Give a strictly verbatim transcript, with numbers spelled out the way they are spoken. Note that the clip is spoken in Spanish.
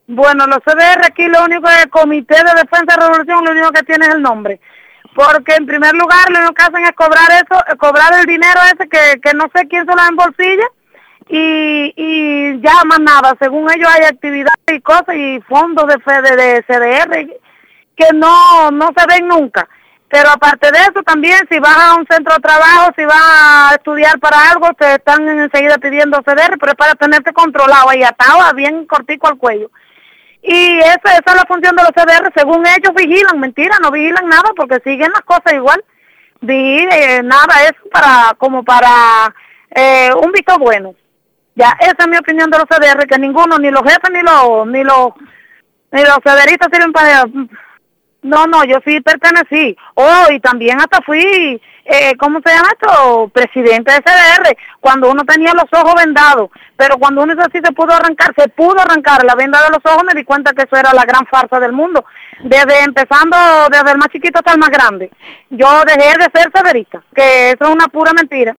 Bueno, los C D R aquí lo único es el Comité de Defensa de Revolución, lo único que tiene es el nombre. Porque en primer lugar lo único que hacen es cobrar eso, eh, cobrar el dinero ese que, que no sé quién se lo embolsilla y, y ya más nada. Según ellos hay actividades y cosas y fondos de, fe- de, de C D R que no, no se ven nunca. Pero aparte de eso también, si vas a un centro de trabajo, si vas a estudiar para algo, te están enseguida pidiendo C D R, pero es para tenerte controlado ahí atado, bien cortico al cuello. Y esa, esa es la función de los C D R, según ellos vigilan, mentira, no vigilan nada porque siguen las cosas igual. Vi, eh, nada, es para, como para eh, un visto bueno. Ya, esa es mi opinión de los C D R, que ninguno, ni los jefes, ni los, ni los, ni los CDRistas sirven para... No, no, yo sí pertenecí. Oh, y también hasta fui, eh, ¿cómo se llama esto? Presidente de C D R, cuando uno tenía los ojos vendados. Pero cuando uno hizo así se pudo arrancar, se pudo arrancar la venda de los ojos, me di cuenta que eso era la gran farsa del mundo. Desde empezando, desde el más chiquito hasta el más grande. Yo dejé de ser cederista, que eso es una pura mentira.